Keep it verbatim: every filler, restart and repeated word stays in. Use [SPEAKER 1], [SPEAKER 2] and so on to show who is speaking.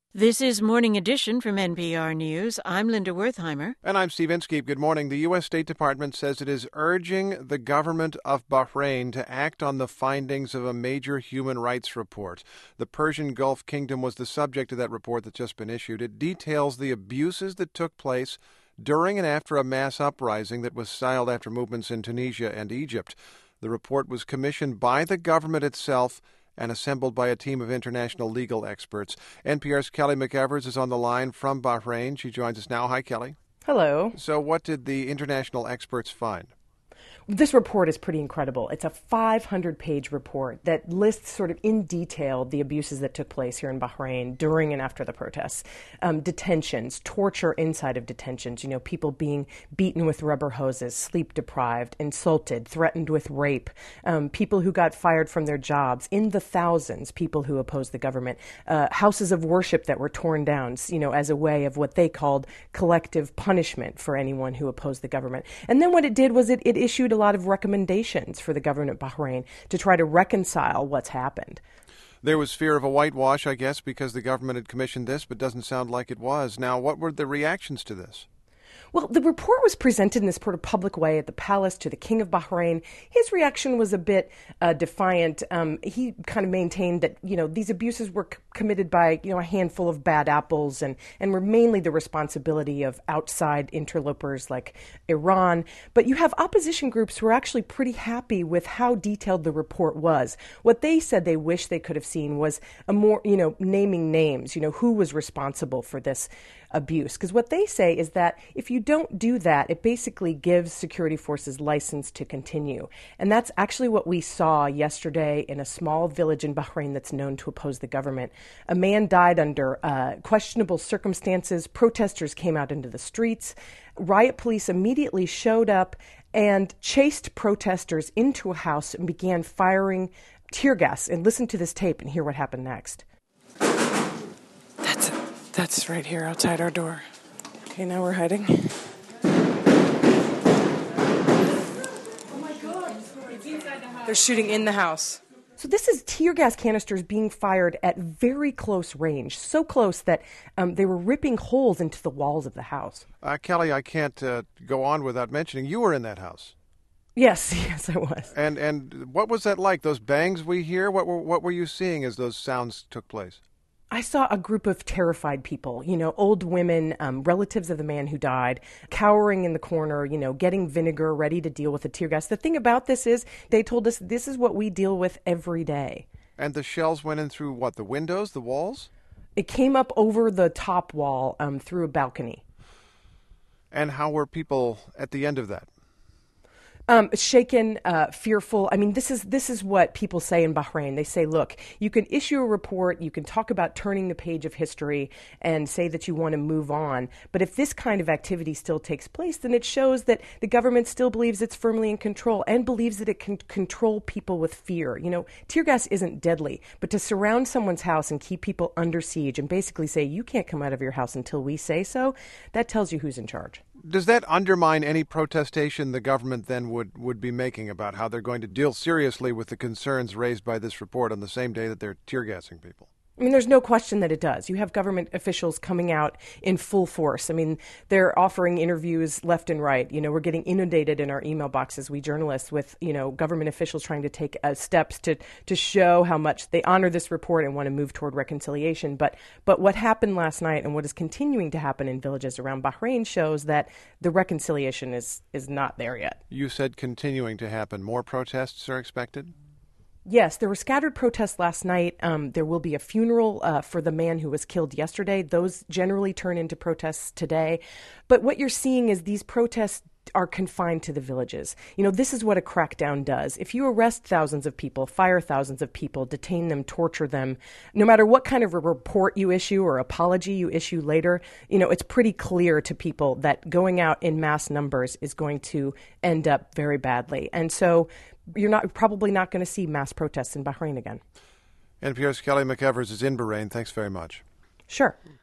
[SPEAKER 1] This is Morning Edition from N P R News. I'm Linda Wertheimer.
[SPEAKER 2] And I'm Steve Inskeep. Good morning. The U S. State Department says it is urging the government of Bahrain to act on the findings of a major human rights report. The Persian Gulf Kingdom was the subject of that report that's just been issued. It details the abuses that took place during and after a mass uprising that was styled after movements in Tunisia and Egypt. The report was commissioned by the government itself and assembled by a team of international legal experts. N P R's Kelly McEvers is on the line from Bahrain. She joins us now. Hi, Kelly.
[SPEAKER 3] Hello.
[SPEAKER 2] So what did the international experts find?
[SPEAKER 3] This report is pretty incredible. It's a five hundred page report that lists sort of in detail the abuses that took place here in Bahrain during and after the protests. Um, detentions, torture inside of detentions, you know, people being beaten with rubber hoses, sleep deprived, insulted, threatened with rape, um, people who got fired from their jobs, in the thousands, people who opposed the government, uh, houses of worship that were torn down, you know, as a way of what they called collective punishment for anyone who opposed the government. And then what it did was it, it issued a lot of recommendations for the government of Bahrain to try to reconcile what's happened.
[SPEAKER 2] There was fear of a whitewash, I guess, because the government had commissioned this, but doesn't sound like it was. Now, what were the reactions to this?
[SPEAKER 3] Well, the report was presented in this sort of public way at the palace to the King of Bahrain. His reaction was a bit uh, defiant. Um, he kind of maintained that, you know, these abuses were c- committed by, you know, a handful of bad apples and, and were mainly the responsibility of outside interlopers like Iran. But you have opposition groups who are actually pretty happy with how detailed the report was. What they said they wish they could have seen was a more, you know, naming names, you know, who was responsible for this abuse. Because what they say is that if you don't do that, it basically gives security forces license to continue. And that's actually what we saw yesterday in a small village in Bahrain that's known to oppose the government. A man died under uh, questionable circumstances. Protesters came out into the streets. Riot police immediately showed up and chased protesters into a house and began firing tear gas. And listen to this tape and hear what happened next.
[SPEAKER 4] That's it. That's right here outside our door. Okay, now we're hiding.
[SPEAKER 3] Oh my God. They're shooting in the house. So this is tear gas canisters being fired at very close range, so close that um, they were ripping holes into the walls of the house.
[SPEAKER 2] Uh, Kelly, I can't uh, go on without mentioning you were in that house.
[SPEAKER 3] Yes, yes, I was.
[SPEAKER 2] And and what was that like? Those bangs we hear? What were what were you seeing as those sounds took place?
[SPEAKER 3] I saw a group of terrified people, you know, old women, um, relatives of the man who died, cowering in the corner, you know, getting vinegar, ready to deal with the tear gas. The thing about this is they told us this is what we deal with every day.
[SPEAKER 2] And the shells went in through what, the windows, the walls?
[SPEAKER 3] It came up over the top wall um, through a balcony.
[SPEAKER 2] And how were people at the end of that?
[SPEAKER 3] Um, shaken, uh, fearful. I mean, this is this is what people say in Bahrain. They say, look, you can issue a report, you can talk about turning the page of history and say that you want to move on. But if this kind of activity still takes place, then it shows that the government still believes it's firmly in control and believes that it can control people with fear. You know, tear gas isn't deadly, but to surround someone's house and keep people under siege and basically say, you can't come out of your house until we say so, that tells you who's in charge.
[SPEAKER 2] Does that undermine any protestation the government then would, would be making about how they're going to deal seriously with the concerns raised by this report on the same day that they're tear gassing people?
[SPEAKER 3] I mean, there's no question that it does. You have government officials coming out in full force. I mean, they're offering interviews left and right. You know, we're getting inundated in our email boxes, we journalists, with, you know, government officials trying to take uh, steps to, to show how much they honor this report and want to move toward reconciliation. But but what happened last night and what is continuing to happen in villages around Bahrain shows that the reconciliation is, is not there yet.
[SPEAKER 2] You said continuing to happen. More protests are expected?
[SPEAKER 3] Yes, there were scattered protests last night. Um, there will be a funeral uh, for the man who was killed yesterday. Those generally turn into protests today. But what you're seeing is these protests are confined to the villages. You know, this is what a crackdown does. If you arrest thousands of people, fire thousands of people, detain them, torture them, no matter what kind of a report you issue or apology you issue later, you know, it's pretty clear to people that going out in mass numbers is going to end up very badly. And so you're not probably not going to see mass protests in Bahrain again.
[SPEAKER 2] N P R's Kelly McEvers is in Bahrain. Thanks very much.
[SPEAKER 3] Sure.